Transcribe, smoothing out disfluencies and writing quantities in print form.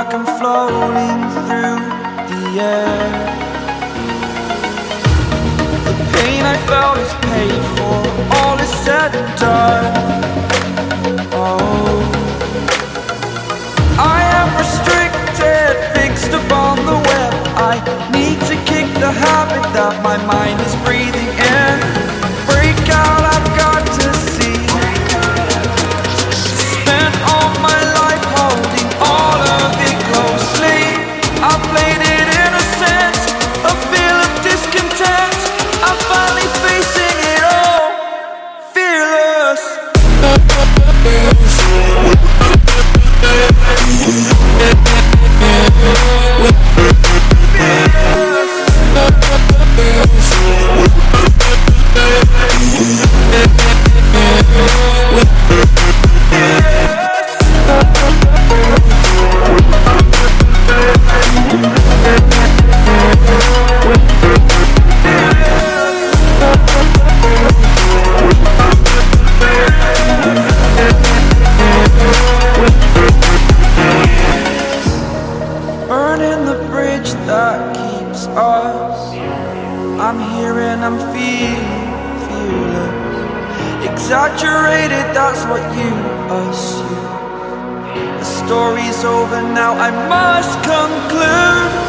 like I'm floating through the air. The pain I felt is paid for, all is said and done. Oh, I am restricted, fixed upon the web. I need to kick the habit that my mind is breathing in. Break out, I've got to see. Spent all my life holding all of it closely. I played it innocent, a feel of discontent. I'm finally facing it all, fearless. Burning the bridge that keeps us. I'm here and I'm feeling fearless. Exaggerated, that's what you assume. The story's over now, I must conclude.